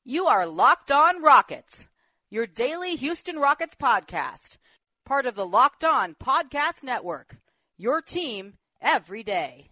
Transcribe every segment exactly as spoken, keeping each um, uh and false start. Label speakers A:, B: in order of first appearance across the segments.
A: You are Locked On Rockets, your daily Houston Rockets podcast, part of the Locked On Podcast Network, your team every day.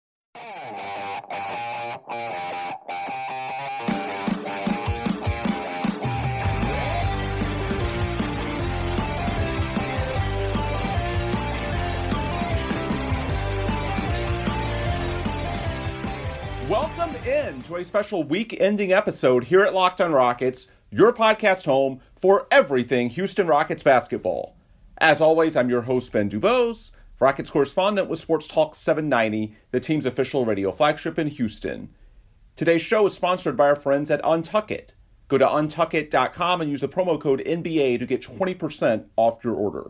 B: Welcome in to a special week-ending episode here at Locked On Rockets, your podcast home for everything Houston Rockets basketball. As always, I'm your host, Ben Dubose, Rockets correspondent with Sports Talk seven ninety, the team's official radio flagship in Houston. Today's show is sponsored by our friends at Untuckit. Go to untuckit dot com and use the promo code N B A to get twenty percent off your order.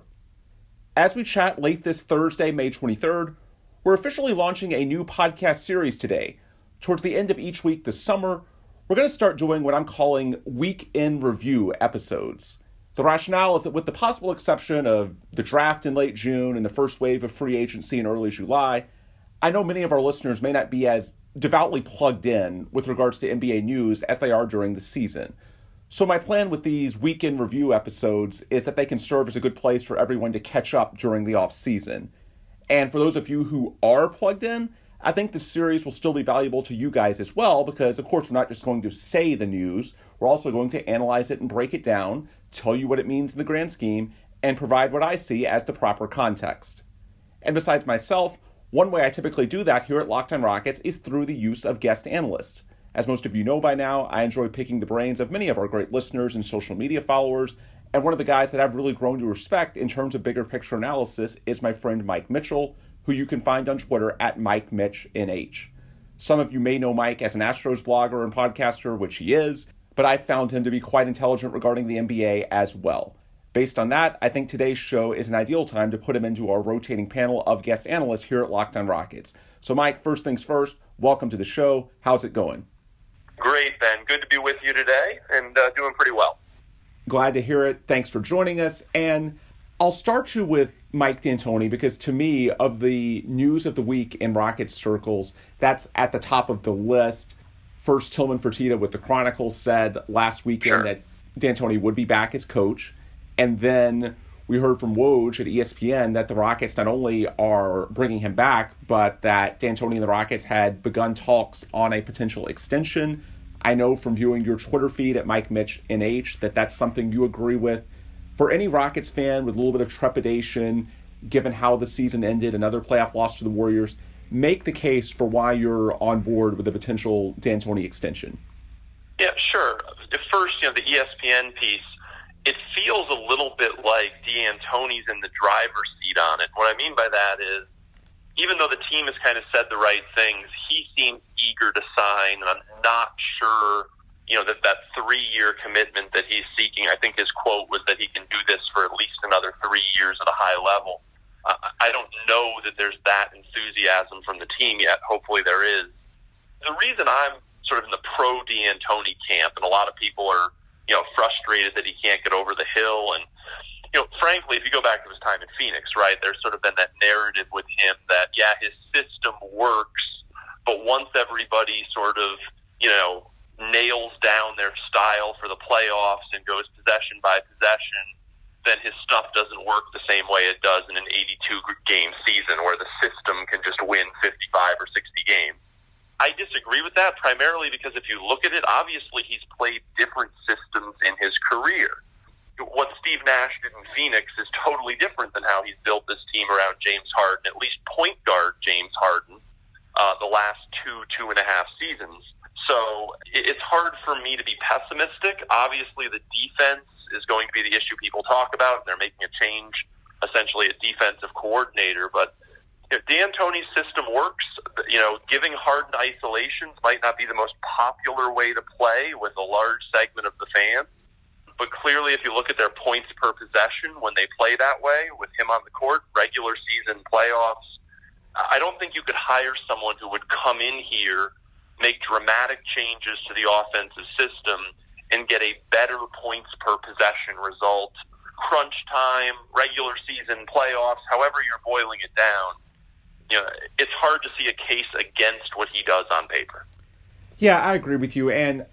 B: As we chat late this Thursday, May twenty-third, we're officially launching a new podcast series today. Towards the end of each week this summer, we're going to start doing what I'm calling Week in Review episodes. The rationale is that with the possible exception of the draft in late June and the first wave of free agency in early July, I know many of our listeners may not be as devoutly plugged in with regards to N B A news as they are during the season. So my plan with these Week in Review episodes is that they can serve as a good place for everyone to catch up during the off-season. And for those of you who are plugged in, I think this series will still be valuable to you guys as well because, of course, we're not just going to say the news. We're also going to analyze it and break it down, tell you what it means in the grand scheme, and provide what I see as the proper context. And besides myself, one way I typically do that here at Locked On Rockets is through the use of guest analysts. As most of you know by now, I enjoy picking the brains of many of our great listeners and social media followers, and one of the guys that I've really grown to respect in terms of bigger picture analysis is my friend Mike Mitchell, who you can find on Twitter at Mike Mitch N H. Some of you may know Mike as an Astros blogger and podcaster, which he is, but I found him to be quite intelligent regarding the N B A as well. Based on that, I think today's show is an ideal time to put him into our rotating panel of guest analysts here at Locked On Rockets. So Mike, first things first, welcome to the show. How's it going?
C: Great, Ben. Good to be with you today and uh, doing pretty well.
B: Glad to hear it. Thanks for joining us. And I'll start you with Mike D'Antoni because to me, of the news of the week in Rockets circles, that's at the top of the list. First, Tillman Fertitta with the Chronicles said last weekend
C: sure.
B: that D'Antoni would be back as coach. And then we heard from Woj at E S P N that the Rockets not only are bringing him back, but that D'Antoni and the Rockets had begun talks on a potential extension. I know from viewing your Twitter feed at Mike Mitch N H that that's something you agree with. For any Rockets fan with a little bit of trepidation, given how the season ended, another playoff loss to the Warriors, make the case for why you're on board with a potential D'Antoni extension.
C: Yeah, sure. First, you know, the E S P N piece, it feels a little bit like D'Antoni's in the driver's seat on it. What I mean by that is, even though the team has kind of said the right things, he seems eager to sign, and I'm not sure, you know, that that three-year commitment that he's seeking, I think his quote was that he can do this for at least another three years at a high level. Uh, I don't know that there's that enthusiasm from the team yet. Hopefully there is. The reason I'm sort of in the pro-D'Antoni camp, and a lot of people are, you know, frustrated that he can't get over the hill, and, you know, frankly, if you go back to his time in Phoenix, right, there's sort of been that narrative with him that, yeah, his system works, but once everybody sort of, you know, nails down their style for the playoffs and goes possession by possession, then his stuff doesn't work the same way it does in an eighty-two game season where the system can just win fifty-five or sixty games. I disagree with that primarily because if you look at it, obviously he's played different systems in his career. What Steve Nash did in Phoenix is totally different than how he's built this team around James Harden, at least point guard James Harden, uh, the last two, two and a half seasons. So it's hard for me to be pessimistic. Obviously, the defense is going to be the issue people talk about, and they're making a change, essentially a defensive coordinator. But if D'Antoni's system works, you know, giving Harden isolations might not be the most popular way to play with a large segment of the fans. But clearly, if you look at their points per possession when they play that way, with him on the court, regular season playoffs, I don't think you could hire someone who would come in here, make dramatic changes to the offensive system, and get a better points per possession result. Crunch time, regular season, playoffs, however you're boiling it down, you know, it's hard to see a case against what he does on paper.
B: Yeah, I agree with you. And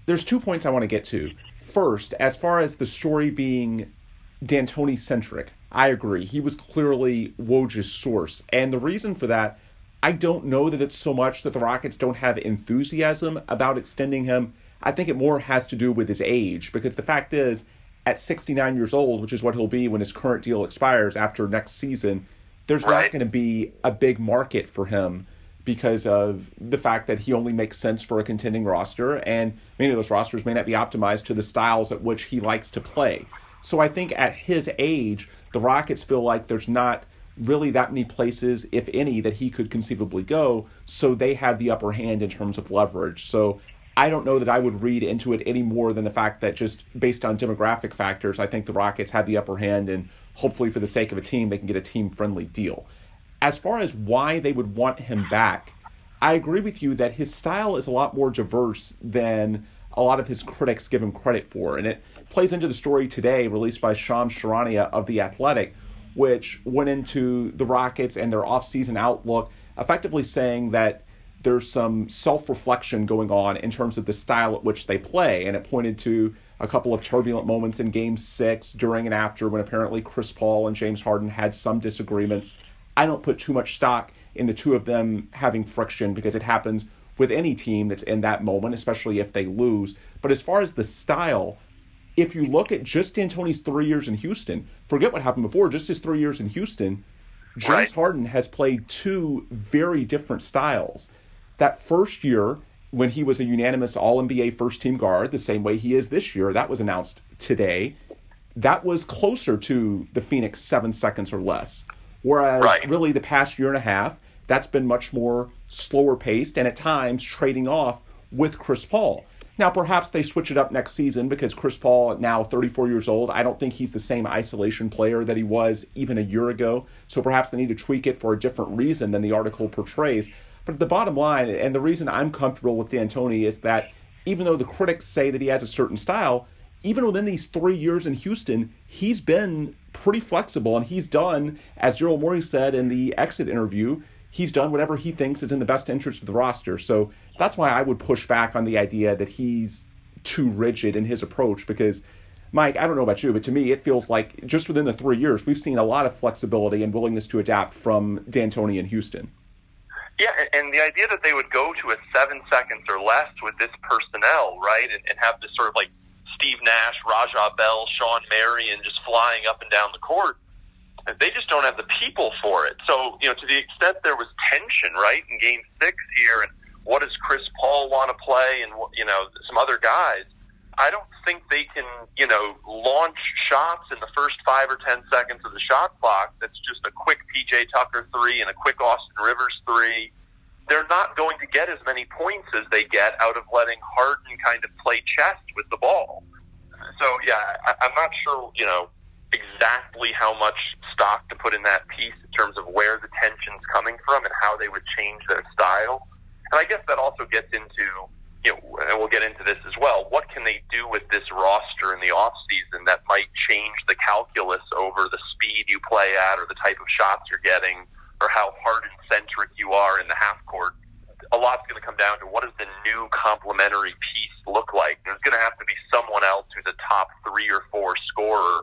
B: there's two points I want to get to. First, as far as the story being D'Antoni-centric, I agree. He was clearly Woj's source. And the reason for that, I don't know that it's so much that the Rockets don't have enthusiasm about extending him. I think it more has to do with his age, because the fact is, at sixty-nine years old, which is what he'll be when his current deal expires after next season, there's right. not going to be a big market for him because of the fact that he only makes sense for a contending roster, and many of those rosters may not be optimized to the styles at which he likes to play. So I think at his age, the Rockets feel like there's not really that many places, if any, that he could conceivably go, so they have the upper hand in terms of leverage. So I don't know that I would read into it any more than the fact that just based on demographic factors, I think the Rockets have the upper hand, and hopefully for the sake of a team, they can get a team-friendly deal. As far as why they would want him back, I agree with you that his style is a lot more diverse than a lot of his critics give him credit for. And it plays into the story today released by Shams Charania of The Athletic, which went into the Rockets and their offseason outlook, effectively saying that there's some self-reflection going on in terms of the style at which they play. And it pointed to a couple of turbulent moments in Game six during and after when apparently Chris Paul and James Harden had some disagreements. I don't put too much stock in the two of them having friction because it happens with any team that's in that moment, especially if they lose. But as far as the style, if you look at just D'Antoni's three years in Houston, forget what happened before, just his three years in Houston, James right. Harden has played two very different styles. That first year, when he was a unanimous All N B A first-team guard, the same way he is this year, that was announced today, that was closer to the Phoenix seven seconds or less. Whereas right. really the past year and a half, that's been much more slower paced and at times trading off with Chris Paul. Now, perhaps they switch it up next season because Chris Paul, now thirty-four years old, I don't think he's the same isolation player that he was even a year ago. So perhaps they need to tweak it for a different reason than the article portrays. But the bottom line, and the reason I'm comfortable with D'Antoni, is that even though the critics say that he has a certain style, even within these three years in Houston, he's been pretty flexible, and he's done, as Daryl Morey said in the exit interview, he's done whatever he thinks is in the best interest of the roster. So that's why I would push back on the idea that he's too rigid in his approach, because, Mike, I don't know about you, but to me it feels like just within the three years, we've seen a lot of flexibility and willingness to adapt from D'Antoni in Houston.
C: Yeah, and the idea that they would go to a seven seconds or less with this personnel, right, and, and have this sort of like Steve Nash, Raja Bell, Sean Marion just flying up and down the court, they just don't have the people for it. So, you know, to the extent there was tension, right, in Game six here, and what does Chris Paul want to play, and, you know, some other guys, I don't think they can, you know, launch shots in the first five or ten seconds of the shot clock that's just a quick P J Tucker three and a quick Austin Rivers three. They're not going to get as many points as they get out of letting Harden kind of play chess with the ball. So, yeah, I, I'm not sure, you know, exactly how much stock to put in that piece in terms of where the tension's coming from and how they would change their style. And I guess that also gets into, you know, and we'll get into this as well, what can they do with this roster in the offseason that might change the calculus over the speed you play at or the type of shots you're getting or how Harden-centric you are in the half court. A lot's going to come down to what does the new complementary piece look like. There's going to have to be someone else who's a top three or four scorer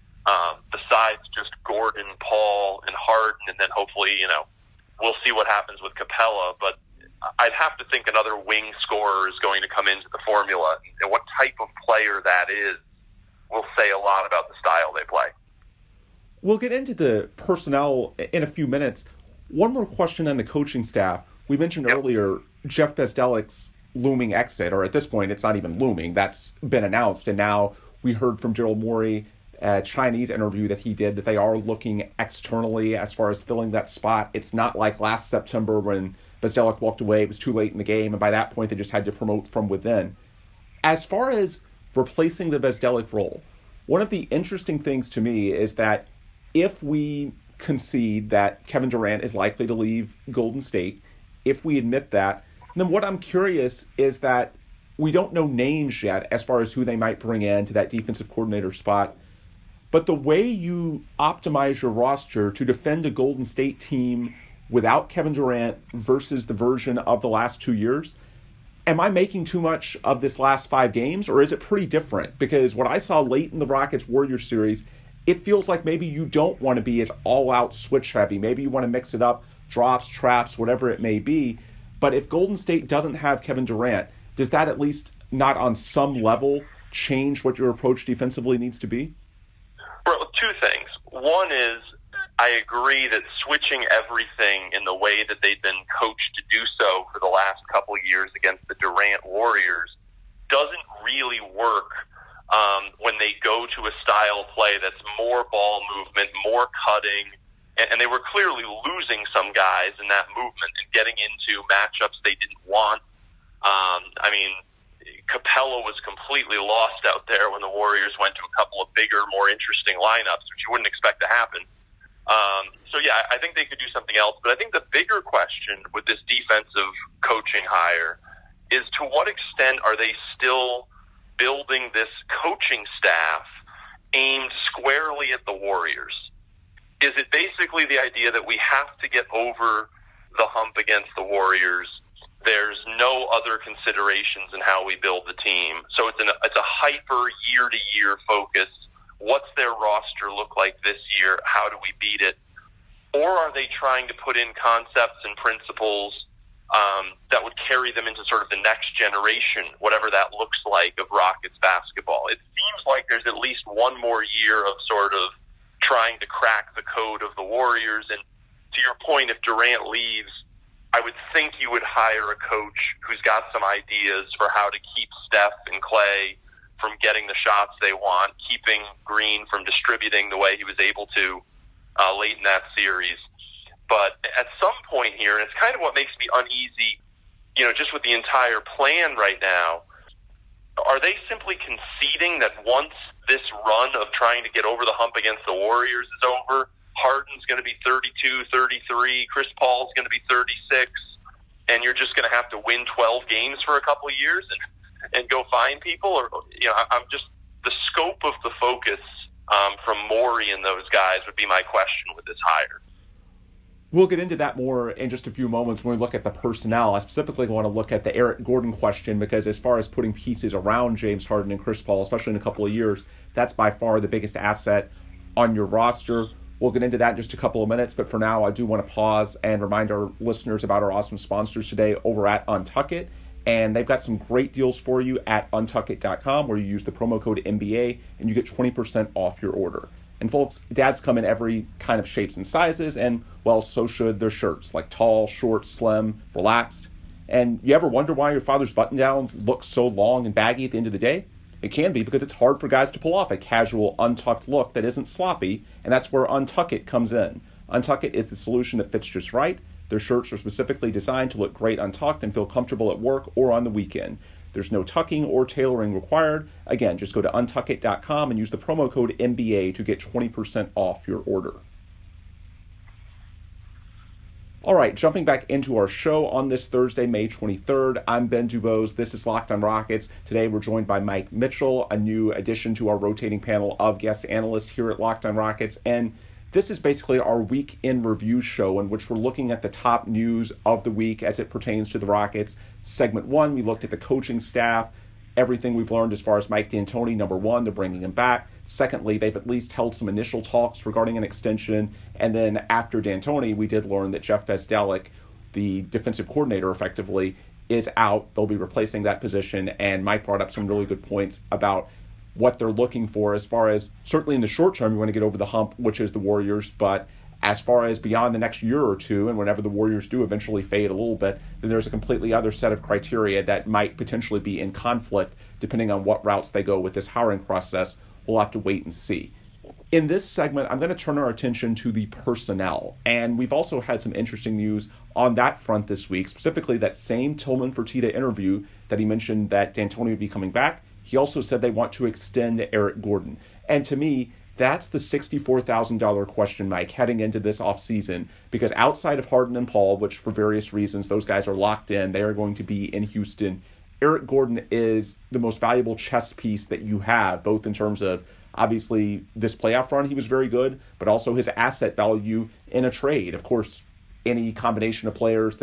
C: um, besides just Gordon, Paul, and Harden, and then hopefully, you know, we'll see what happens with Capella, but I'd have to think another wing scorer is going to come into the formula. And what type of player that is will say a lot about the style they play.
B: We'll get into the personnel in a few minutes. One more question on the coaching staff. We mentioned yep. earlier Jeff Bzdelik's looming exit, or at this point, it's not even looming. That's been announced, and now we heard from Daryl Morey, a Chinese interview that he did, that they are looking externally as far as filling that spot. It's not like last September when Bzdelik walked away, it was too late in the game, and by that point, they just had to promote from within. As far as replacing the Bzdelik role, one of the interesting things to me is that if we concede that Kevin Durant is likely to leave Golden State, if we admit that, then what I'm curious is that we don't know names yet as far as who they might bring in to that defensive coordinator spot. But the way you optimize your roster to defend a Golden State team without Kevin Durant versus the version of the last two years, am I making too much of this last five games, or is it pretty different? Because what I saw late in the Rockets-Warriors series, it feels like maybe you don't want to be as all-out switch-heavy. Maybe you want to mix it up, drops, traps, whatever it may be. But if Golden State doesn't have Kevin Durant, does that at least not on some level change what your approach defensively needs to be?
C: Well, two things. One is I agree that switching everything in the way that they've been coached to do so for the last couple of years against the Durant Warriors doesn't really work um, when they go to a style play that's more ball movement, more cutting, and, and they were clearly losing some guys in that movement and getting into matchups they didn't want. Um, I mean, Capella was completely lost out there when the Warriors went to a couple of bigger, more interesting lineups, which you wouldn't expect to happen. Um, so, yeah, I think they could do something else. But I think the bigger question with this defensive coaching hire is to what extent are they still building this coaching staff aimed squarely at the Warriors? Is it basically the idea that we have to get over the hump against the Warriors? There's no other considerations in how we build the team. So it's, an, it's a hyper year-to-year focus. What's their roster look like this year? How do we beat it? Or are they trying to put in concepts and principles um, that would carry them into sort of the next generation, whatever that looks like, of Rockets basketball? It seems like there's at least one more year of sort of trying to crack the code of the Warriors. And to your point, if Durant leaves, I would think you would hire a coach who's got some ideas for how to keep Steph and Clay from getting the shots they want, keeping Green from distributing the way he was able to uh, late in that series. But at some point here, and it's kind of what makes me uneasy, you know, just with the entire plan right now, are they simply conceding that once this run of trying to get over the hump against the Warriors is over, Harden's going to be thirty-two, thirty-three, Chris Paul's going to be thirty-six, and you're just going to have to win twelve games for a couple of years and, and go find people? Or, you know, I'm just, the scope of the focus um, from Morey and those guys would be my question with this hire.
B: We'll get into that more in just a few moments when we look at the personnel. I specifically want to look at the Eric Gordon question, because as far as putting pieces around James Harden and Chris Paul, especially in a couple of years, that's by far the biggest asset on your roster. We'll get into that in just a couple of minutes, but for now, I do want to pause and remind our listeners about our awesome sponsors today over at Untuckit. And they've got some great deals for you at untuckit dot com, where you use the promo code N B A and you get twenty percent off your order. And folks, dads come in every kind of shapes and sizes, and, well, so should their shirts, like tall, short, slim, relaxed. And you ever wonder why your father's button-downs look so long and baggy at the end of the day? It can be because it's hard for guys to pull off a casual, untucked look that isn't sloppy, and that's where Untuckit comes in. Untuckit is the solution that fits just right. Their shirts are specifically designed to look great untucked and feel comfortable at work or on the weekend. There's no tucking or tailoring required. Again, just go to untuckit dot com and use the promo code N B A to get twenty percent off your order. All right, jumping back into our show on this Thursday, May twenty-third, I'm Ben Dubose. This is Locked on Rockets. Today we're joined by Mike Mitchell, a new addition to our rotating panel of guest analysts here at Locked on Rockets. And this is basically our week in review show in which we're looking at the top news of the week as it pertains to the Rockets. Segment one, we looked at the coaching staff, everything we've learned as far as Mike D'Antoni. Number one, they're bringing him back. Secondly, they've at least held some initial talks regarding an extension. And then after D'Antoni, we did learn that Jeff Vesdelic, the defensive coordinator effectively, is out. They'll be replacing that position. And Mike brought up some really good points about what they're looking for as far as, certainly in the short term, you want to get over the hump, which is the Warriors. But as far as beyond the next year or two, and whenever the Warriors do eventually fade a little bit, then there's a completely other set of criteria that might potentially be in conflict depending on what routes they go with this hiring process. We'll have to wait and see. In this segment, I'm going to turn our attention to the personnel. And we've also had some interesting news on that front this week, specifically that same Tillman Fertitta interview that he mentioned that D'Antoni would be coming back. He also said they want to extend Eric Gordon. And to me, that's the sixty-four thousand dollars question, Mike, heading into this offseason, because outside of Harden and Paul, which for various reasons, those guys are locked in, they are going to be in Houston, Eric Gordon is the most valuable chess piece that you have, both in terms of, obviously, this playoff run, he was very good, but also his asset value in a trade. Of course, any combination of players that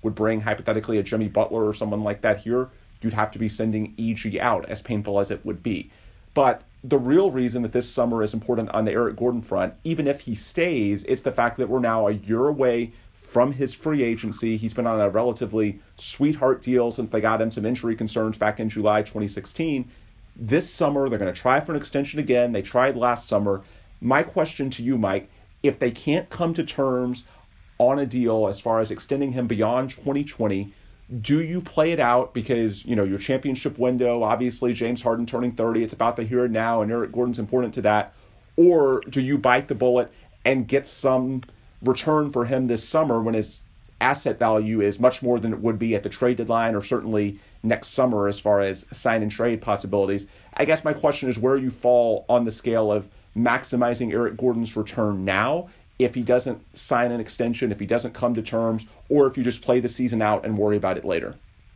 B: would bring hypothetically a Jimmy Butler or someone like that here, you'd have to be sending E G out, as painful as it would be. But the real reason that this summer is important on the Eric Gordon front, even if he stays, it's the fact that we're now a year away from his free agency. He's been on a relatively sweetheart deal since they got him some injury concerns back in July twenty sixteen. This summer, they're going to try for an extension again. They tried last summer. My question to you, Mike, if they can't come to terms on a deal as far as extending him beyond twenty twenty, do you play it out because, you know, your championship window, obviously James Harden turning thirty, it's about the here and now, and Eric Gordon's important to that, or do you bite the bullet and get some return for him this summer when his asset value is much more than it would be at the trade deadline or certainly next summer as far as sign and trade possibilities? I guess my question is where you fall on the scale of maximizing Eric Gordon's return now if he doesn't sign an extension, if he doesn't come to terms, or if you just play the season out and worry about it later.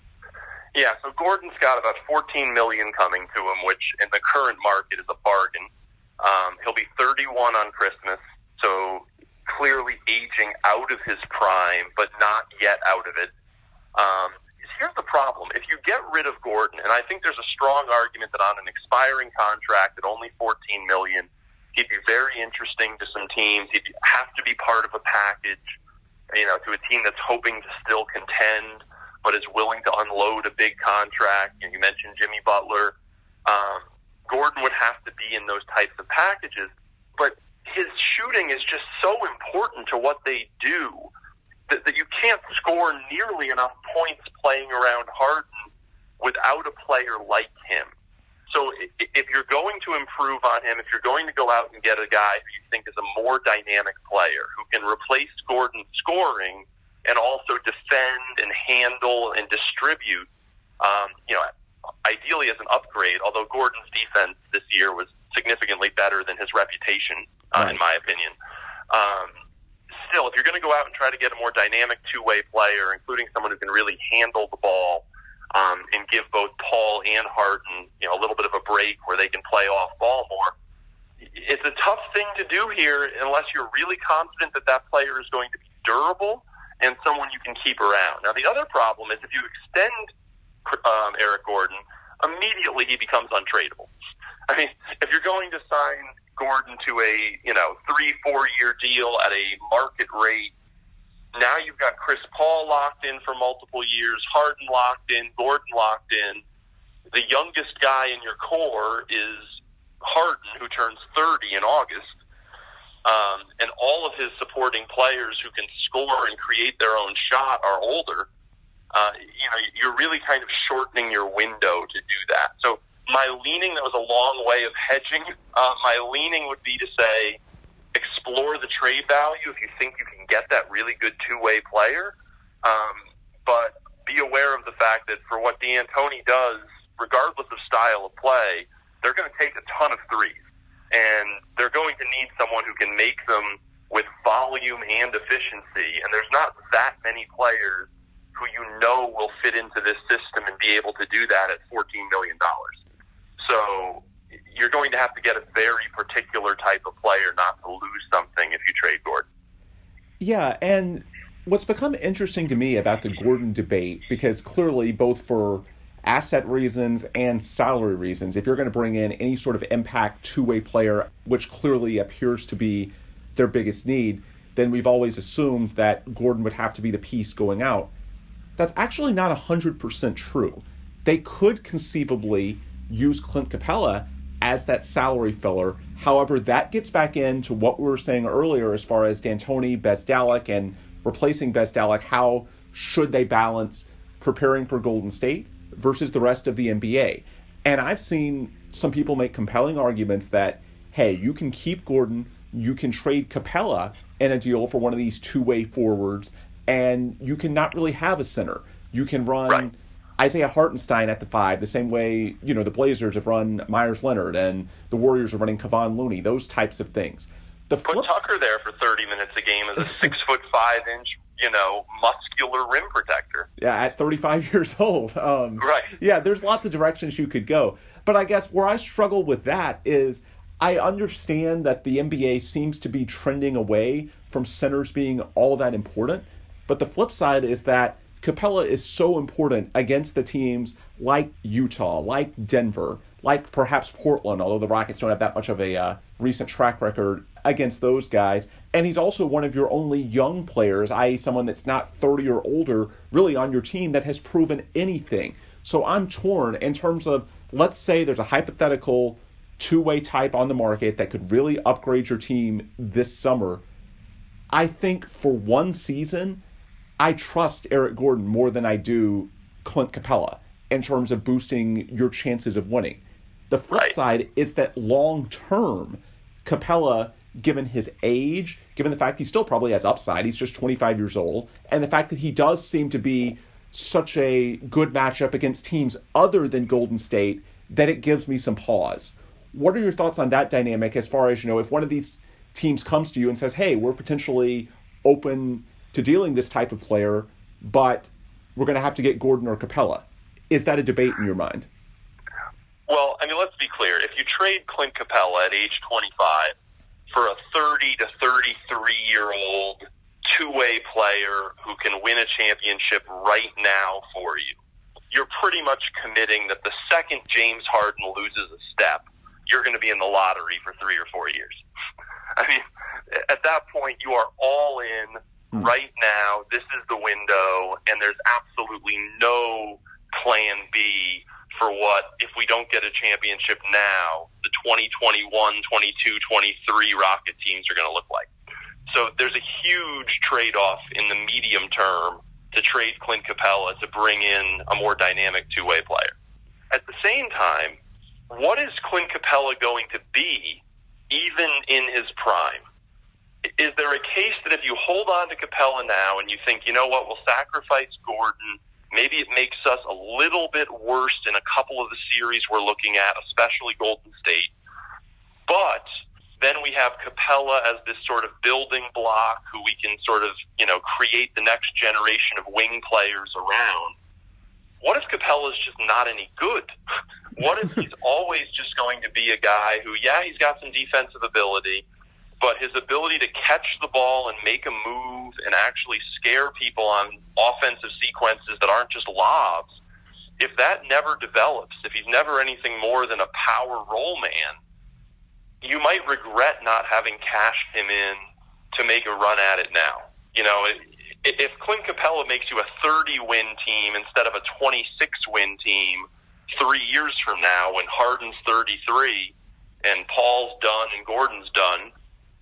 C: Yeah, so Gordon's got about fourteen million dollars coming to him, which in the current market is a bargain. Um, he'll be thirty-one on Christmas, so clearly aging out of his prime, but not yet out of it. Um, here's the problem. If you get rid of Gordon, and I think there's a strong argument that on an expiring contract at only fourteen million dollars, he'd be very interesting to some teams. He'd have to be part of a package, you know, to a team that's hoping to still contend, but is willing to unload a big contract. You know, you mentioned Jimmy Butler. Um, Gordon would have to be in those types of packages, but his shooting is just so important to what they do that, that you can't score nearly enough points playing around Harden without a player like him. So if you're going to improve on him, if you're going to go out and get a guy who you think is a more dynamic player who can replace Gordon's scoring and also defend and handle and distribute, um, you know, ideally as an upgrade, although Gordon's defense this year was significantly better than his reputation, uh, right. in my opinion. Um, still, if you're going to go out and try to get a more dynamic two-way player, including someone who can really handle the ball, Um, and give both Paul and Harden, you know, a little bit of a break where they can play off ball more. It's a tough thing to do here unless you're really confident that that player is going to be durable and someone you can keep around. Now, the other problem is if you extend um, Eric Gordon, immediately he becomes untradeable. I mean, if you're going to sign Gordon to a, you know, three, four-year deal at a market rate, now you've got Chris Paul locked in for multiple years, Harden locked in, Gordon locked in. The youngest guy in your core is Harden, who turns thirty in August. Um, and all of his supporting players who can score and create their own shot are older. Uh, you know, you're really kind of shortening your window to do that. So my leaning, that was a long way of hedging, uh, my leaning would be to say, explore the trade value if you think you can get that really good two-way player. Um, but be aware of the fact that for what D'Antoni does, regardless of style of play, they're going to take a ton of threes. And they're going to need someone who can make them with volume and efficiency. And there's not that many players who you know will fit into this system and be able to do that at fourteen million dollars. So you're going to have to get a very particular type of player not to lose something if you trade Gordon.
B: Yeah, and what's become interesting to me about the Gordon debate, because clearly both for asset reasons and salary reasons, if you're going to bring in any sort of impact two-way player, which clearly appears to be their biggest need, then we've always assumed that Gordon would have to be the piece going out. That's actually not one hundred percent true. They could conceivably use Clint Capella as that salary filler. However, that gets back into what we were saying earlier as far as D'Antoni, Bzdelik, and replacing Bzdelik. How should they balance preparing for Golden State versus the rest of the N B A? And I've seen some people make compelling arguments that, hey, you can keep Gordon, you can trade Capella in a deal for one of these two-way forwards, and you can not really have a center. You can run right. Isaiah Hartenstein at the five, the same way, you know, the Blazers have run Myers Leonard and the Warriors are running Kevon Looney, those types of things. The
C: Put
B: flip...
C: Tucker there for thirty minutes a game as a six foot five inch, you know, muscular rim protector.
B: Yeah, at thirty-five years old. Um,
C: right.
B: Yeah, there's lots of directions you could go. But I guess where I struggle with that is I understand that the N B A seems to be trending away from centers being all that important. But the flip side is that Capella is so important against the teams like Utah, like Denver, like perhaps Portland, although the Rockets don't have that much of a uh, recent track record against those guys. And he's also one of your only young players, that is someone that's not thirty or older, really on your team that has proven anything. So I'm torn in terms of, let's say there's a hypothetical two-way type on the market that could really upgrade your team this summer. I think for one season, I trust Eric Gordon more than I do Clint Capella in terms of boosting your chances of winning. The flip
C: Right.
B: side is that long-term, Capella, given his age, given the fact he still probably has upside, he's just twenty-five years old, and the fact that he does seem to be such a good matchup against teams other than Golden State, that it gives me some pause. What are your thoughts on that dynamic as far as, you know, if one of these teams comes to you and says, hey, we're potentially open to dealing this type of player, but we're going to have to get Gordon or Capella. Is that a debate in your mind?
C: Well, I mean, let's be clear. If you trade Clint Capella at age twenty-five for a thirty to thirty-three-year-old two-way player who can win a championship right now for you, you're pretty much committing that the second James Harden loses a step, you're going to be in the lottery for three or four years. I mean, at that point, you are all in right now. This is the window, and there's absolutely no plan B for what, if we don't get a championship now, the twenty twenty-one, twenty-two, twenty-three Rocket teams are going to look like. So there's a huge trade-off in the medium term to trade Clint Capella to bring in a more dynamic two-way player. At the same time, what is Clint Capella going to be even in his prime? Is there a case that if you hold on to Capella now and you think, you know what, we'll sacrifice Gordon, maybe it makes us a little bit worse in a couple of the series we're looking at, especially Golden State, but then we have Capella as this sort of building block who we can sort of, you know, create the next generation of wing players around. What if Capella's just not any good? What if he's always just going to be a guy who, yeah, he's got some defensive ability, but his ability to catch the ball and make a move and actually scare people on offensive sequences that aren't just lobs, if that never develops, if he's never anything more than a power roll man, you might regret not having cashed him in to make a run at it now. You know, if Clint Capella makes you a thirty-win team instead of a twenty-six-win team three years from now when Harden's thirty-three and Paul's done and Gordon's done,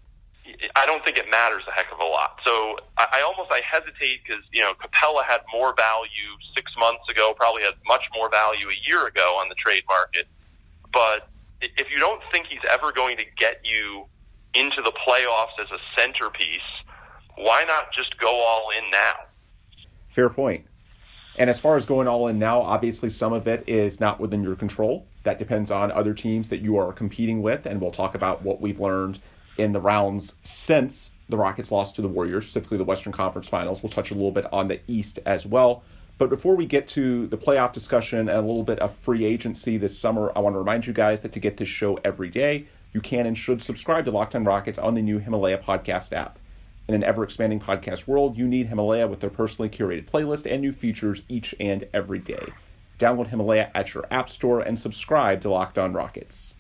C: I don't think it matters a heck of a lot. So I, I almost I hesitate because, you know, Capella had more value six months ago, probably had much more value a year ago on the trade market. But if you don't think he's ever going to get you into the playoffs as a centerpiece, why not just go all in now?
B: Fair point. And as far as going all in now, obviously some of it is not within your control. That depends on other teams that you are competing with, and we'll talk about what we've learned in the rounds since the Rockets lost to the Warriors, specifically the Western Conference Finals. We'll touch a little bit on the East as well. But before we get to the playoff discussion and a little bit of free agency this summer, I want to remind you guys that to get this show every day, you can and should subscribe to Locked On Rockets on the new Himalaya podcast app. In an ever-expanding podcast world, you need Himalaya with their personally curated playlist and new features each and every day. Download Himalaya at your app store and subscribe to Locked On Rockets.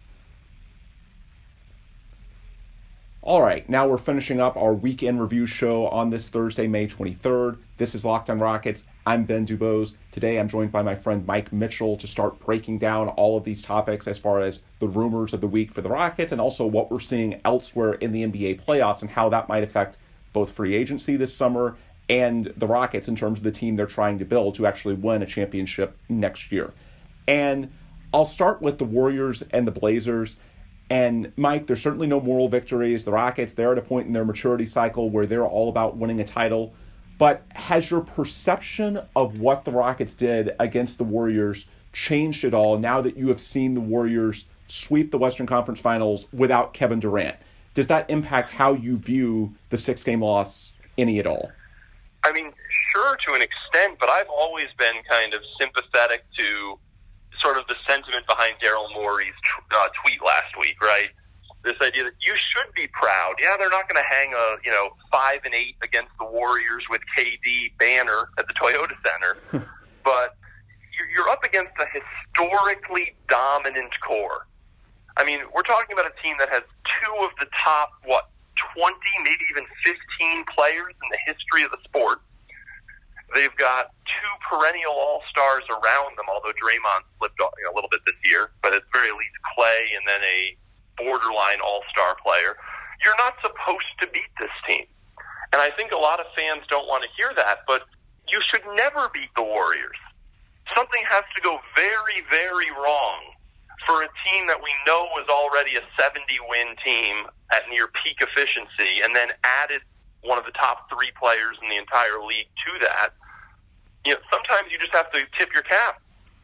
B: All right, now we're finishing up our weekend review show on this Thursday, May twenty-third. This is Locked On Rockets. I'm Ben Dubose. Today I'm joined by my friend Mike Mitchell to start breaking down all of these topics as far as the rumors of the week for the Rockets and also what we're seeing elsewhere in the N B A playoffs and how that might affect both free agency this summer and the Rockets in terms of the team they're trying to build to actually win a championship next year. And I'll start with the Warriors and the Blazers. And, Mike, there's certainly no moral victories. The Rockets, they're at a point in their maturity cycle where they're all about winning a title. But has your perception of what the Rockets did against the Warriors changed at all now that you have seen the Warriors sweep the Western Conference Finals without Kevin Durant? Does that impact how you view the six-game loss any at all?
C: I mean, sure, to an extent, but I've always been kind of sympathetic to sort of the sentiment behind Daryl Morey's uh, tweet last week, right? This idea that you should be proud. Yeah, they're not going to hang a, you know, five and eight against the Warriors with K D banner at the Toyota Center, but you're up against a historically dominant core. I mean, we're talking about a team that has two of the top, what, twenty, maybe even fifteen players in the history of the sport. They've got two perennial all-stars around them, although Draymond slipped you know, a little bit this year, but at the very least Clay and then a borderline all-star player. You're not supposed to beat this team. And I think a lot of fans don't want to hear that, but you should never beat the Warriors. Something has to go very, very wrong for a team that we know was already a seventy-win team at near peak efficiency and then added one of the top three players in the entire league to that. You know, sometimes you just have to tip your cap.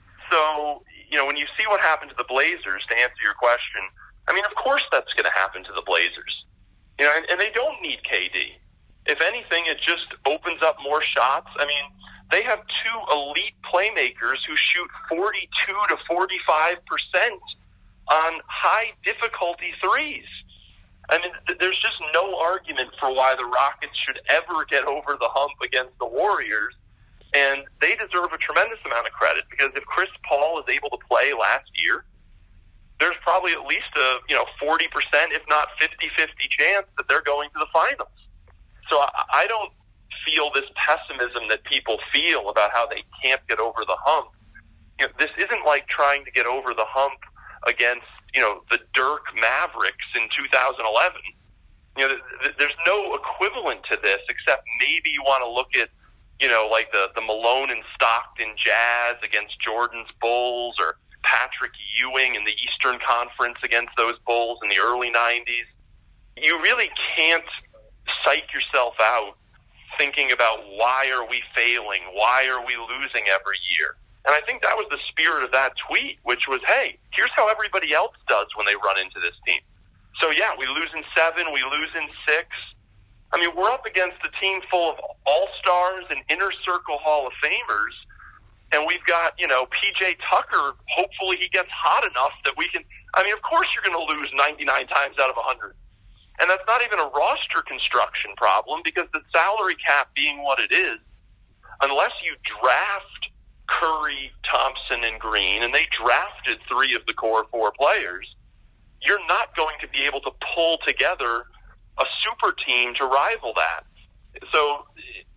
C: So, you know, when you see what happened to the Blazers, to answer your question, I mean, of course that's going to happen to the Blazers. You know, and, and they don't need K D. If anything, it just opens up more shots. I mean, they have two elite playmakers who shoot forty-two to forty-five percent on high difficulty threes. I mean, th- there's just no argument for why the Rockets should ever get over the hump against the Warriors, and they deserve a tremendous amount of credit because if Chris Paul is able to play last year, there's probably at least a you know forty percent, if not fifty-fifty chance that they're going to the finals. So I, I don't feel this pessimism that people feel about how they can't get over the hump. You know, this isn't like trying to get over the hump against you know, the Dirk Mavericks in two thousand eleven. You know, th- th- there's no equivalent to this except maybe you want to look at, you know, like the, the Malone and Stockton Jazz against Jordan's Bulls or Patrick Ewing in the Eastern Conference against those Bulls in the early nineties. You really can't psych yourself out thinking about why are we failing, why are we losing every year. And I think that was the spirit of that tweet, which was, hey, here's how everybody else does when they run into this team. So, yeah, we lose in seven, we lose in six. I mean, we're up against a team full of all-stars and inner-circle Hall of Famers, and we've got, you know, P J Tucker, hopefully he gets hot enough that we can – I mean, of course you're going to lose ninety-nine times out of one hundred. And that's not even a roster construction problem because the salary cap being what it is, unless you draft – Curry, Thompson, and Green, and they drafted three of the core four players, you're not going to be able to pull together a super team to rival that. So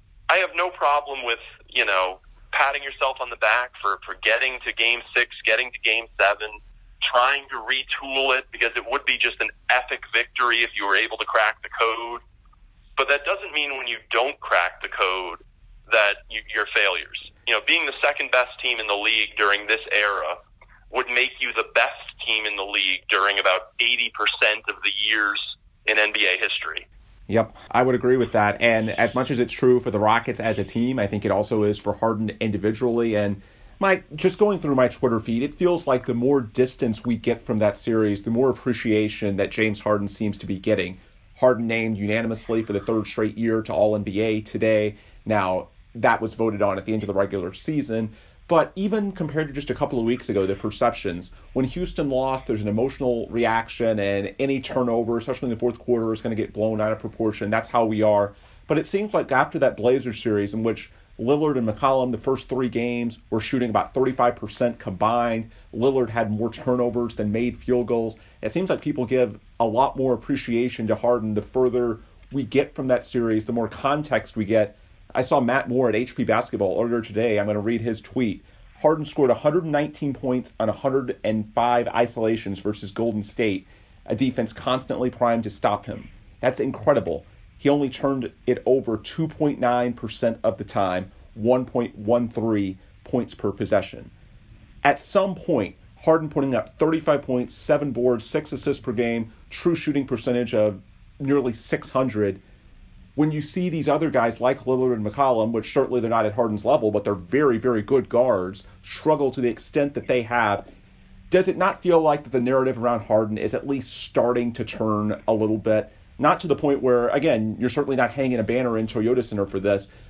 C: I have no problem with, you know, patting yourself on the back for, for getting to game six, getting to game seven, trying to retool it because it would be just an epic victory if you were able to crack the code. But that doesn't mean when you don't crack the code that you, you're failures. You know, being the second best team in the league during this era would make you the best team in the league during about eighty percent of the years in N B A history.
B: Yep, I would agree with that. And as much as it's true for the Rockets as a team, I think it also is for Harden individually. And my just going through my Twitter feed, it feels like the more distance we get from that series, the more appreciation that James Harden seems to be getting. Harden named unanimously for the third straight year to All N B A today. Now, that was voted on at the end of the regular season. But even compared to just a couple of weeks ago, the perceptions, when Houston lost, there's an emotional reaction, and any turnover, especially in the fourth quarter, is going to get blown out of proportion. That's how we are. But it seems like after that Blazers series, in which Lillard and McCollum, the first three games, were shooting about thirty-five percent combined. Lillard had more turnovers than made field goals. It seems like people give a lot more appreciation to Harden the further we get from that series, the more context we get. I saw Matt Moore at H P Basketball earlier today. I'm going to read his tweet. Harden scored one hundred nineteen points on one hundred five isolations versus Golden State, a defense constantly primed to stop him. That's incredible. He only turned it over two point nine percent of the time, one point one three points per possession. At some point, Harden putting up thirty-five points, seven boards, six assists per game, true shooting percentage of nearly six hundred. When you see these other guys like Lillard and McCollum, which certainly they're not at Harden's level, but they're very, very good guards, struggle to the extent that they have, does it not feel like that the narrative around Harden is at least starting to turn a little bit? Not to the point where, again, you're certainly not hanging a banner in Toyota Center for this,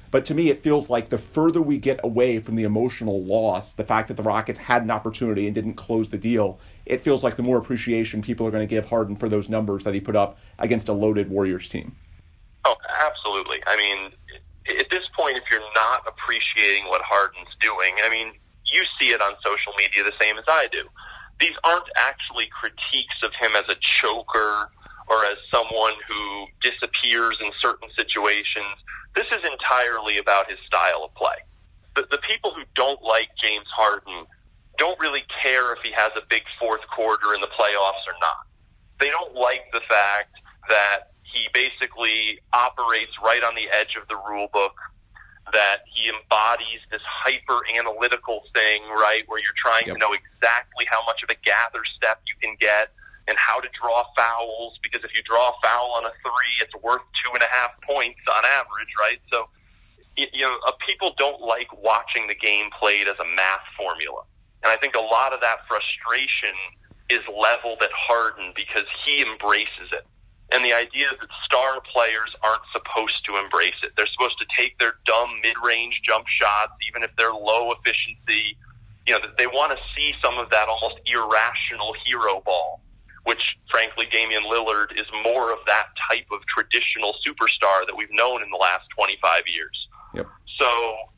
B: But to me, it feels like the further we get away from the emotional loss, the fact that the Rockets had an opportunity and didn't close the deal, it feels like the more appreciation people are going to give Harden for those numbers that he put up against a loaded Warriors team.
C: Oh, absolutely. I mean, at this point, if you're not appreciating what Harden's doing, I mean, you see it on social media the same as I do. These aren't actually critiques of him as a choker or as someone who disappears in certain situations. This is entirely about his style of play. The, the people who don't like James Harden don't really care if he has a big fourth quarter in the playoffs or not. They don't like the fact that he basically operates right on the edge of the rule book, that he embodies this hyper-analytical thing, right, where you're trying yep. to know exactly how much of a gather step you can get and how to draw fouls, because if you draw a foul on a three, it's worth two and a half points on average, right? So, you know, uh, people don't like watching the game played as a math formula. And I think a lot of that frustration is leveled at Harden because he embraces it. And the idea is that star players aren't supposed to embrace it. They're supposed to take their dumb mid-range jump shots, even if they're low efficiency. You know, they want to see some of that almost irrational hero ball, which, frankly, Damian Lillard is more of that type of traditional superstar that we've known in the last twenty-five years.
B: Yep.
C: So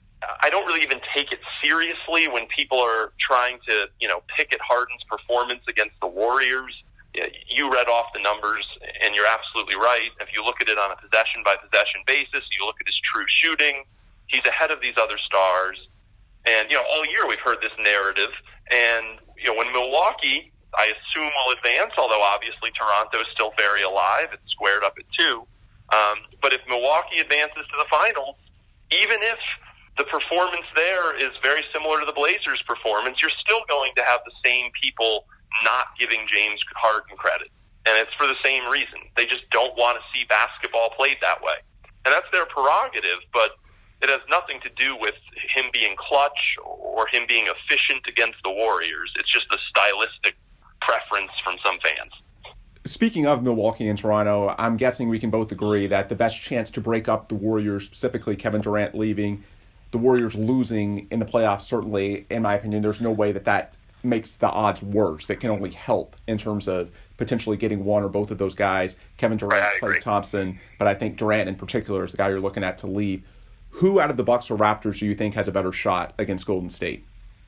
C: I don't really even take it seriously when people are trying to, you know, pick at Harden's performance against the Warriors. You read off the numbers, and you're absolutely right. If you look at it on a possession-by-possession basis, you look at his true shooting, he's ahead of these other stars. And, you know, all year we've heard this narrative. And, you know, when Milwaukee, I assume, will advance, although obviously Toronto is still very alive. It's squared up at two. Um, but if Milwaukee advances to the finals, even if the performance there is very similar to the Blazers' performance, you're still going to have the same people not giving James Harden credit. And it's for the same reason. They just don't want to see basketball played that way. And that's their prerogative, but it has nothing to do with him being clutch or him being efficient against the Warriors. It's just a stylistic preference from some fans.
B: Speaking of Milwaukee and Toronto, I'm guessing we can both agree that the best chance to break up the Warriors, specifically Kevin Durant leaving, the Warriors losing in the playoffs, certainly, in my opinion, there's no way that that makes the odds worse. It can only help in terms of potentially getting one or both of those guys, Kevin Durant,
C: right,
B: Klay Thompson, but I think Durant in particular is the guy you're looking at to leave. Who out of the Bucks or Raptors do you think has a better shot against Golden State?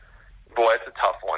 C: Boy, it's a tough one.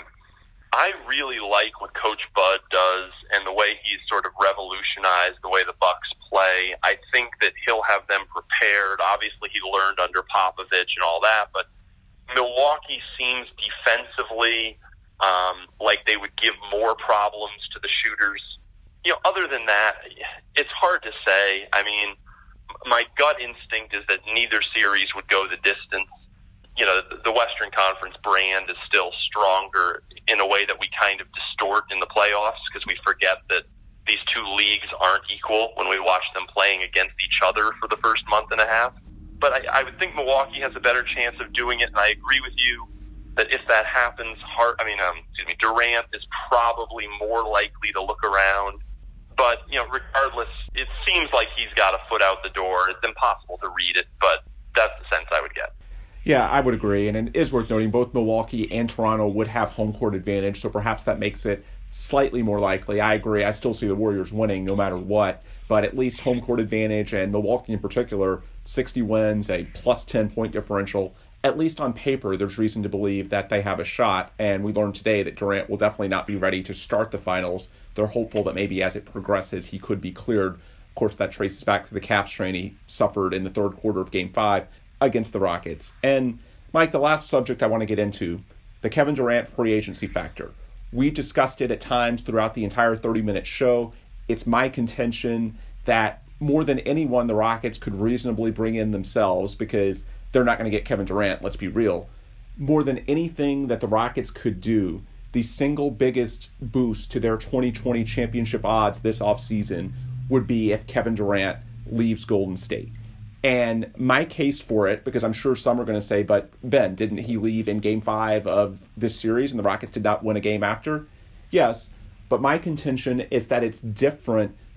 C: I really like what Coach Bud does and the way he's sort of revolutionized the way the Bucks play. I think that he'll have them prepared. Obviously, he learned under Popovich and all that, but Milwaukee seems defensively um, like they would give more problems to the shooters. You know, other than that, it's hard to say. I mean, my gut instinct is that neither series would go the distance. You know, the Western Conference brand is still stronger in a way that we kind of distort in the playoffs because we forget that these two leagues aren't equal when we watch them playing against each other for the first month and a half. But I, I would think Milwaukee has a better chance of doing it, and I agree with you that if that happens, Hart, I mean, um, excuse me, Durant is probably more likely to look around. But, you know, regardless, it seems like he's got a foot out the door. It's impossible to read it, but that's the sense I would get.
B: Yeah, I would agree, and it is worth noting both Milwaukee and Toronto would have home court advantage, so perhaps that makes it slightly more likely. I agree. I still see the Warriors winning no matter what, but at least home court advantage, and Milwaukee in particular, sixty wins, a plus ten point differential. At least on paper, there's reason to believe that they have a shot, and we learned today that Durant will definitely not be ready to start the finals. They're hopeful that maybe as it progresses, he could be cleared. Of course, that traces back to the calf strain he suffered in the third quarter of Game five against the Rockets. And, Mike, the last subject I want to get into, the Kevin Durant free agency factor. We've discussed it at times throughout the entire thirty-minute show. It's my contention that more than anyone, the Rockets could reasonably bring in themselves, because they're not going to get Kevin Durant, let's be real. More than anything that the Rockets could do, the single biggest boost to their twenty twenty championship odds this offseason would be if Kevin Durant leaves Golden State. And my case for it, because I'm sure some are going to say, but Ben, didn't he leave in Game five of this series and the Rockets did not win a game after? Yes, but my contention is that it's different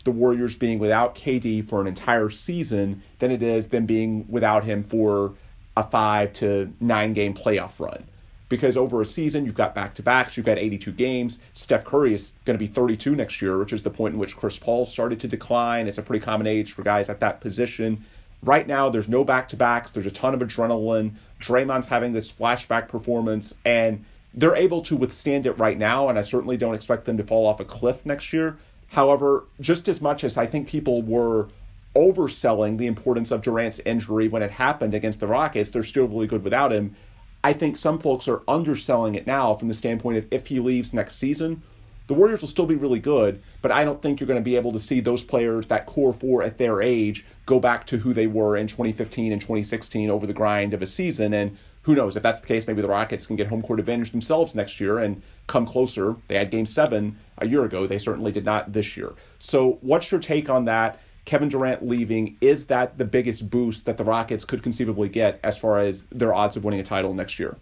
B: the Warriors being without K D for an entire season than it is them being without him for a five to nine game playoff run. Because over a season, you've got back-to-backs, you've got eighty-two games. Steph Curry is going to be thirty-two next year, which is the point in which Chris Paul started to decline. It's a pretty common age for guys at that position. Right now, there's no back-to-backs. There's a ton of adrenaline. Draymond's having this flashback performance, and they're able to withstand it right now, and I certainly don't expect them to fall off a cliff next year. However, just as much as I think people were overselling the importance of Durant's injury when it happened against the Rockets, they're still really good without him. I think some folks are underselling it now from the standpoint of if he leaves next season, the Warriors will still be really good, but I don't think you're going to be able to see those players, that core four at their age, go back to who they were in twenty fifteen and twenty sixteen over the grind of a season. And who knows, if that's the case, maybe the Rockets can get home court advantage themselves next year and come closer. They had game seven a year ago. They certainly did not this year. So what's your take on that? Kevin Durant leaving, is that the biggest boost that the Rockets could conceivably get as far as their odds of winning a title next year?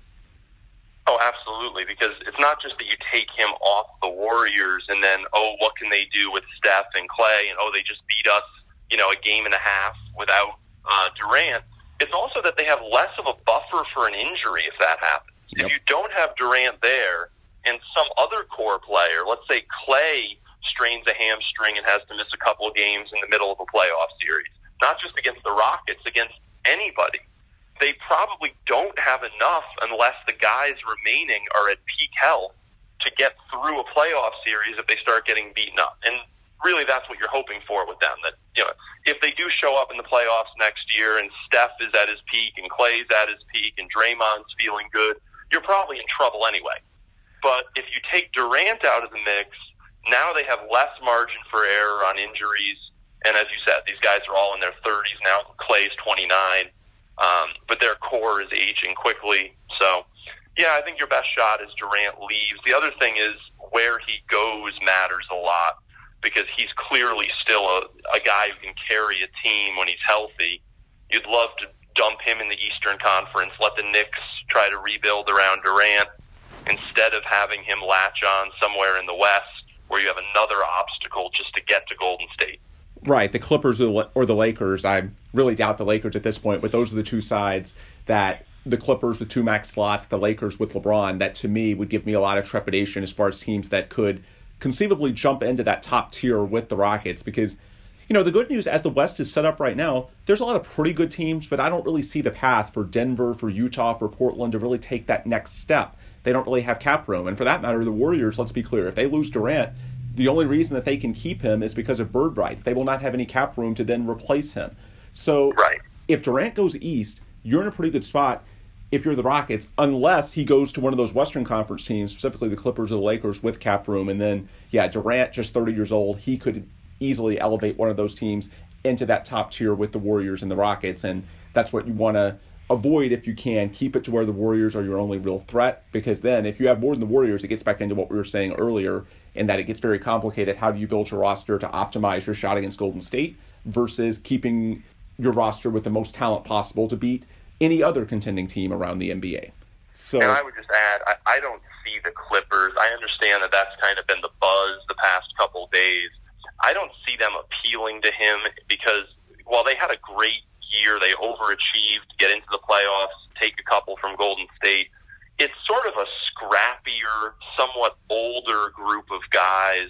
C: Oh, absolutely, because it's not just that you take him off the Warriors and then, oh, what can they do with Steph and Clay, and oh, they just beat us, you know, a game and a half without uh, Durant. It's also that they have less of a buffer for an injury if that happens. Yep. If you don't have Durant there and some other core player, let's say Clay strains a hamstring and has to miss a couple of games in the middle of a playoff series, not just against the Rockets, against anybody. They probably don't have enough unless the guys remaining are at peak health to get through a playoff series if they start getting beaten up. And really that's what you're hoping for with them, that, you know, if they do show up in the playoffs next year and Steph is at his peak and Clay's at his peak and Draymond's feeling good, you're probably in trouble anyway. But if you take Durant out of the mix, now they have less margin for error on injuries. And as you said, these guys are all in their thirties now. Clay's twenty-nine. Um, but their core is aging quickly. So, yeah, I think your best shot is Durant leaves. The other thing is where he goes matters a lot because he's clearly still a, a guy who can carry a team when he's healthy. You'd love to dump him in the Eastern Conference, let the Knicks try to rebuild around Durant instead of having him latch on somewhere in the West where you have another obstacle just to get to Golden State.
B: Right, the Clippers or the Lakers. I really doubt the Lakers at this point, but those are the two sides that the Clippers with two max slots, the Lakers with LeBron, that to me would give me a lot of trepidation as far as teams that could conceivably jump into that top tier with the Rockets. Because, you know, the good news as the West is set up right now, there's a lot of pretty good teams, but I don't really see the path for Denver, for Utah, for Portland to really take that next step. They don't really have cap room. And for that matter, the Warriors, let's be clear, if they lose Durant, the only reason that they can keep him is because of bird rights. They will not have any cap room to then replace him. So
C: right.
B: If Durant goes east, you're in a pretty good spot if you're the Rockets, unless he goes to one of those Western Conference teams, specifically the Clippers or the Lakers with cap room. And then, yeah, Durant, just thirty years old, he could easily elevate one of those teams into that top tier with the Warriors and the Rockets. And that's what you want to avoid if you can. Keep it to where the Warriors are your only real threat, because then if you have more than the Warriors, it gets back into what we were saying earlier, in that it gets very complicated. How do you build your roster to optimize your shot against Golden State versus keeping your roster with the most talent possible to beat any other contending team around the N B A? So,
C: and I would just add, I, I don't see the Clippers. I understand that that's kind of been the buzz the past couple days. I don't see them appealing to him because while they had a great year, they overachieved to get into the playoffs, take a couple from Golden State. It's sort of a scrappier, somewhat older group of guys.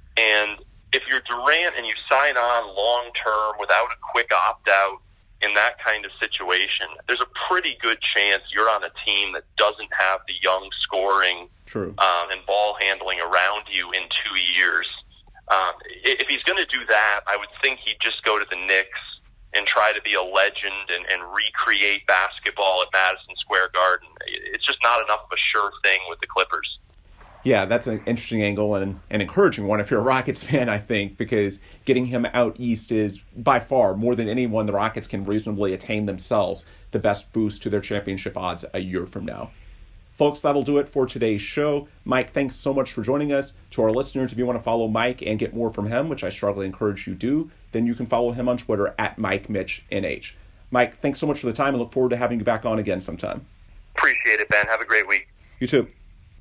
C: And if you're Durant and you sign on long-term without a quick opt-out in that kind of situation, there's a pretty good chance you're on a team that doesn't have the young scoring
B: True.
C: Um, and ball handling around you in two years. Um, if he's going to do that, I would think he'd just go to the Knicks and try to be a legend and, and recreate basketball at Madison Square Garden. It's just not enough of a sure thing with the Clippers.
B: Yeah, that's an interesting angle and an encouraging one if you're a Rockets fan, I think, because getting him out east is by far, more than anyone the Rockets can reasonably attain themselves, the best boost to their championship odds a year from now. Folks, that'll do it for today's show. Mike, thanks so much for joining us. To our listeners, if you want to follow Mike and get more from him, which I strongly encourage you do, then you can follow him on Twitter at Mike Mitch N H. Mike, thanks so much for the time and look forward to having you back on again sometime.
C: Appreciate it, Ben. Have a great week.
B: You too.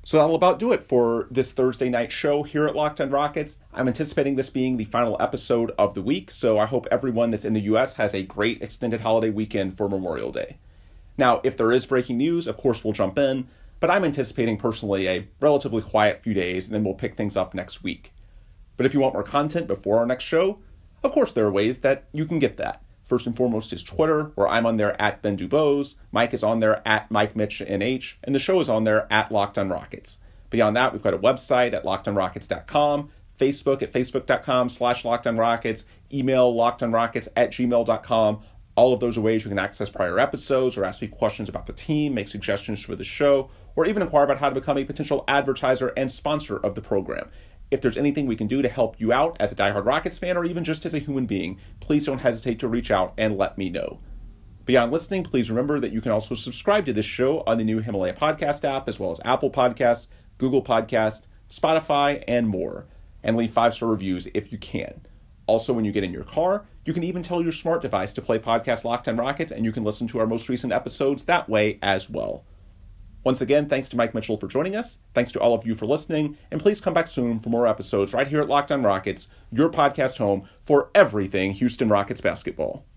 B: So that'll about do it for this Thursday night show here at Locked on Rockets. I'm anticipating this being the final episode of the week, so I hope everyone that's in the U S has a great extended holiday weekend for Memorial Day. Now, if there is breaking news, of course we'll jump in, but I'm anticipating personally a relatively quiet few days, and then we'll pick things up next week. But if you want more content before our next show, of course there are ways that you can get that. First and foremost is Twitter, where I'm on there at Ben Dubose, Mike is on there at Mike Mitch N H, and the show is on there at Locked on Rockets. Beyond that, we've got a website at locked on rockets dot com, Facebook at facebook.com slash lockedonrockets, email lockedonrockets at gmail dot com. All of those are ways you can access prior episodes or ask me questions about the team, make suggestions for the show, or even inquire about how to become a potential advertiser and sponsor of the program. If there's anything we can do to help you out as a diehard Rockets fan or even just as a human being, please don't hesitate to reach out and let me know. Beyond listening, please remember that you can also subscribe to this show on the new Himalaya podcast app, as well as Apple Podcasts, Google Podcasts, Spotify, and more. And leave five-star reviews if you can. Also, when you get in your car, you can even tell your smart device to play podcast Locked on Rockets, and you can listen to our most recent episodes that way as well. Once again, thanks to Mike Mitchell for joining us. Thanks to all of you for listening. And please come back soon for more episodes right here at Locked on Rockets, your podcast home for everything Houston Rockets basketball.